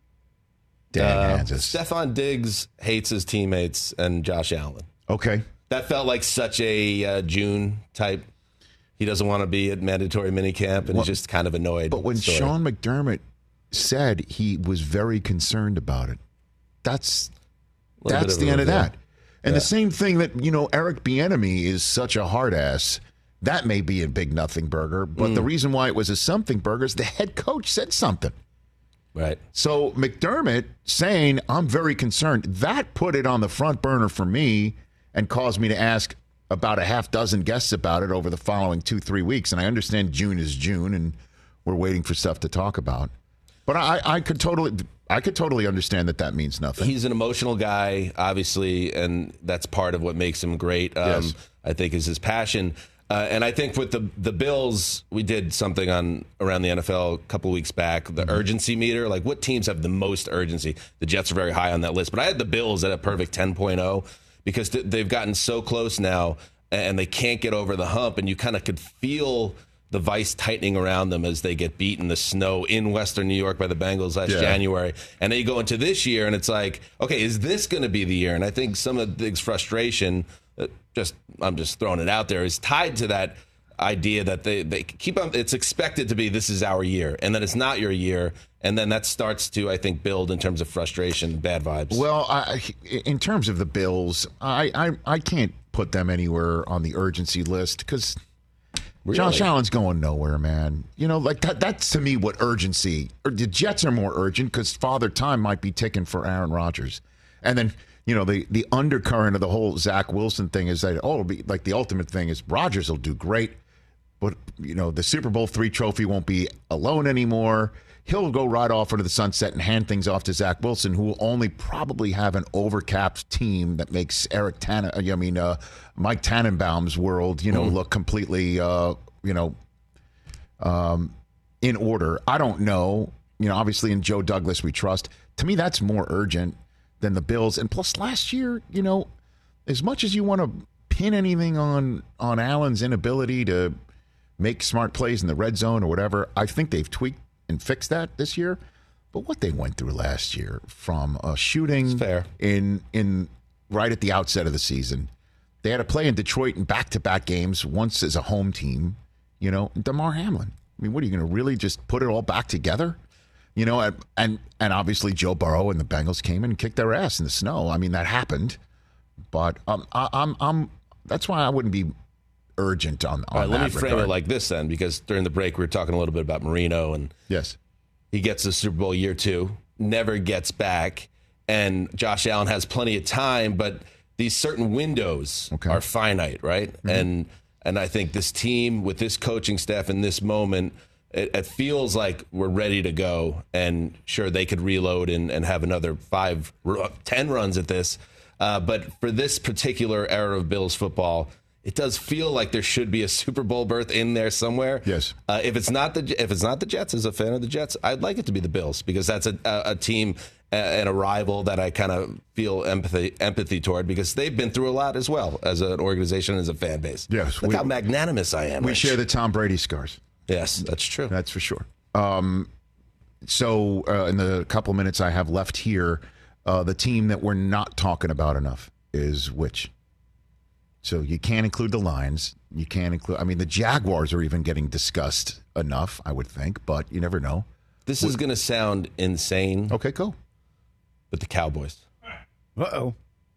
Dan Uh, Hansis. Stefan Diggs hates his teammates and Josh Allen. Okay. That felt like such a uh, June type. He doesn't want to be at mandatory minicamp and Well, he's just kind of annoyed. But when story. Sean McDermott said he was very concerned about it, that's Little bit that's of the a end of reveal. that. And the same thing that, you know, Eric Bieniemy is such a hard ass. That may be a big nothing burger, but the reason why it was a something burger is the head coach said something. Right. So McDermott saying, I'm very concerned, that put it on the front burner for me and caused me to ask about a half dozen guests about it over the following two, three weeks. And I understand June is June and we're waiting for stuff to talk about. But I, I could totally I could totally understand that that means nothing. He's an emotional guy, obviously, and that's part of what makes him great. Um, Yes. I think is his passion. Uh, and I think with the the Bills, we did something on around the N F L a couple weeks back, the urgency meter, like what teams have the most urgency. The Jets are very high on that list, but I had the Bills at a perfect ten point oh because th- they've gotten so close now and they can't get over the hump, and you kind of could feel the vice tightening around them as they get beat in the snow in Western New York by the Bengals last yeah. January. And then you go into this year and it's like, okay, is this going to be the year? And I think some of the frustration, uh, just I'm just throwing it out there, is tied to that idea that they, they keep on, it's expected to be this is our year, and then it's not your year. And then that starts to, I think, build in terms of frustration, bad vibes. Well, I, in terms of the Bills, I, I, I can't put them anywhere on the urgency list because really? Josh Allen's going nowhere, man. You know, like that. That's to me what urgency. Or the Jets are more urgent because Father Time might be ticking for Aaron Rodgers, and then you know the the undercurrent of the whole Zach Wilson thing is that oh, it'll be like the ultimate thing is Rodgers will do great, but you know the Super Bowl three trophy won't be alone anymore. He'll go right off into the sunset and hand things off to Zach Wilson, who will only probably have an overcapped team that makes Eric Tan, I mean, uh, Mike Tannenbaum's world, you know, mm. look completely, uh, you know, um, in order. I don't know. You know, obviously in Joe Douglas we trust. To me, that's more urgent than the Bills. And plus, last year, you know, as much as you want to pin anything on on Allen's inability to make smart plays in the red zone or whatever, I think they've tweaked and fix that this year. But what they went through last year from a shooting fair. in in right at the outset of the season, they had to play in Detroit in back-to-back games, once as a home team, you know, DeMar Hamlin. I mean, what are you going to really just put it all back together? You know, and, and and obviously Joe Burrow and the Bengals came in and kicked their ass in the snow. I mean, that happened. But um, I, I'm I'm that's why I wouldn't be urgent on, on All right, that let me frame regard. it like this then, because during the break we were talking a little bit about Marino, and yes, he gets the Super Bowl year two, never gets back, and Josh Allen has plenty of time, but these certain windows okay. are finite, right? Mm-hmm. And and I think this team with this coaching staff in this moment, it, it feels like we're ready to go, and sure, they could reload and, and have another five, ten runs at this, uh, but for this particular era of Bills football, it does feel like there should be a Super Bowl berth in there somewhere. Yes. Uh, if it's not the if it's not the Jets, as a fan of the Jets, I'd like it to be the Bills because that's a a, a team and a rival that I kind of feel empathy empathy toward because they've been through a lot as well as an organization, as a fan base. Yes. Look we, how magnanimous I am. We Rich. share the Tom Brady scars. Yes, that's true. That's for sure. Um, so uh, in the couple minutes I have left here, uh, the team that we're not talking about enough is which? So you can't include the Lions. You can't include, I mean, the Jaguars are even getting discussed enough, I would think, but you never know. This is going to sound insane. Okay, go. But the Cowboys. Uh-oh.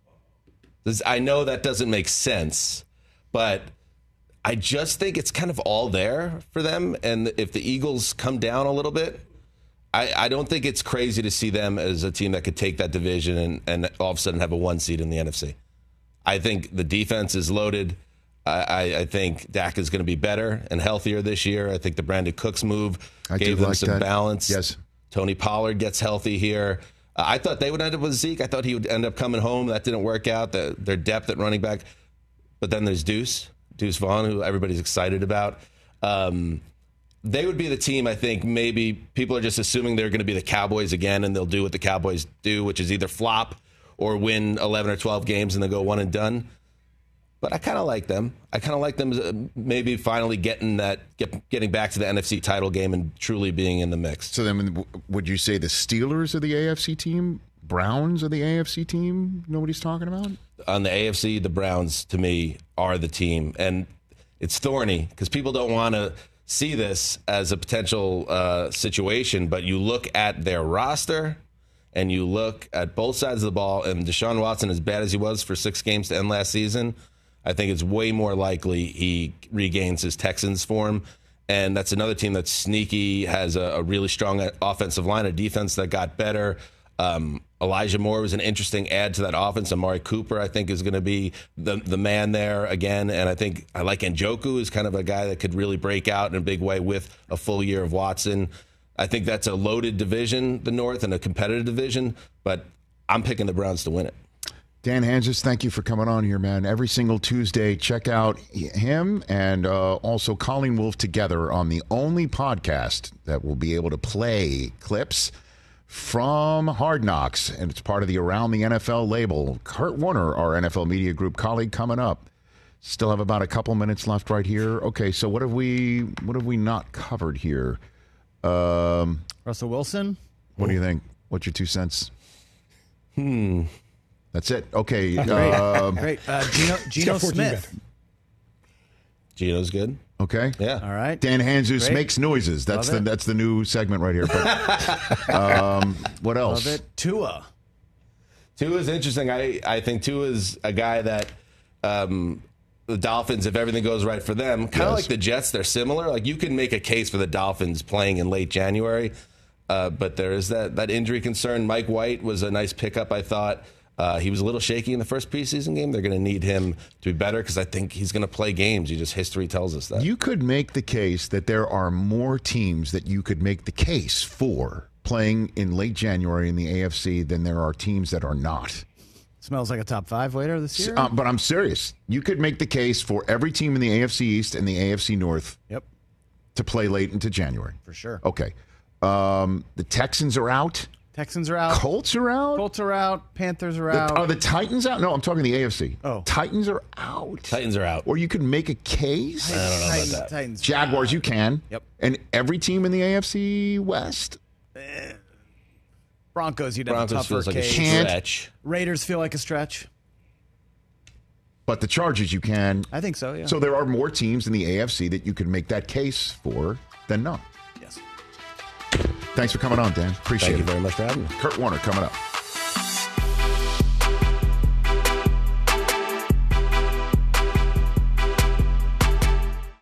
This, I know that doesn't make sense, but I just think it's kind of all there for them. And if the Eagles come down a little bit, I, I don't think it's crazy to see them as a team that could take that division and, and all of a sudden have a one seed in the N F C. I think the defense is loaded. I, I think Dak is going to be better and healthier this year. I think the Brandon Cooks move I gave them like some that. balance. Yes. Tony Pollard gets healthy here. Uh, I thought they would end up with Zeke. I thought he would end up coming home. That didn't work out. The, their depth at running back. But then there's Deuce, Deuce Vaughn, who everybody's excited about. Um, they would be the team, I think, maybe people are just assuming they're going to be the Cowboys again, and they'll do what the Cowboys do, which is either flop or win eleven or twelve games and then go one and done. But I kind of like them. I kind of like them maybe finally getting that, get, getting back to the N F C title game and truly being in the mix. So then would you say the Steelers are the A F C team? Browns are the A F C team nobody's talking about? On the A F C, the Browns, to me, are the team. And it's thorny because people don't want to see this as a potential uh, situation. But you look at their roster and you look at both sides of the ball, and Deshaun Watson, as bad as he was for six games to end last season, I think it's way more likely he regains his Texans form. And that's another team that's sneaky, has a, a really strong offensive line, a defense that got better. Um, Elijah Moore was an interesting add to that offense. Amari Cooper, I think, is going to be the the man there again. And I think I like Njoku as kind of a guy that could really break out in a big way with a full year of Watson. I think that's a loaded division, the North, and a competitive division. But I'm picking the Browns to win it. Dan Hansis, thank you for coming on here, man. Every single Tuesday, check out him and uh, also Colleen Wolfe together on the only podcast that will be able to play clips from Hard Knocks, and it's part of the Around the N F L label. Kurt Warner, our N F L Media Group colleague, coming up. Still have about a couple minutes left right here. Okay, so what have we what have we not covered here? Um, Russell Wilson. What do you think? What's your two cents? Hmm. That's it. Okay. Great. Um, Great. Uh, Geno, Geno Smith. Geno's good. Okay. Yeah. All right. Dan Hanzus Great. makes noises. That's Love the it. that's the new segment right here. But um, what else? Love it. Tua. Tua's interesting. I, I think Tua's a guy that um, the Dolphins, if everything goes right for them, kind of Yes. like the Jets, they're similar. Like you can make a case for the Dolphins playing in late January, uh, but there is that, that injury concern. Mike White was a nice pickup, I thought. Uh, he was a little shaky in the first preseason game. They're going to need him to be better because I think he's going to play games. You just history tells us that. You could make the case that there are more teams that you could make the case for playing in late January in the A F C than there are teams that are not. Smells like a top five later this year. Uh, but I'm serious. You could make the case for every team in the A F C East and the A F C North Yep. to play late into January. For sure. Okay. Um, the Texans are out. Texans are out. Colts are out. Colts are out. Panthers are The- out. are the Titans out? No, I'm talking the A F C. Oh. Titans are out. Titans are out. Or you could make a case. I don't know Titans, about that. Titans. Jaguars, you can. Yep. And every team in the A F C West. Broncos, you'd have Broncos a tougher feels like a case. Can't- stretch. Raiders feel like a stretch. But the Chargers, you can. I think so, yeah. So there are more teams in the A F C that you could make that case for than not. yes. Thanks for coming on, Dan. Appreciate Thank you it. very much for having me. Kurt Warner coming up.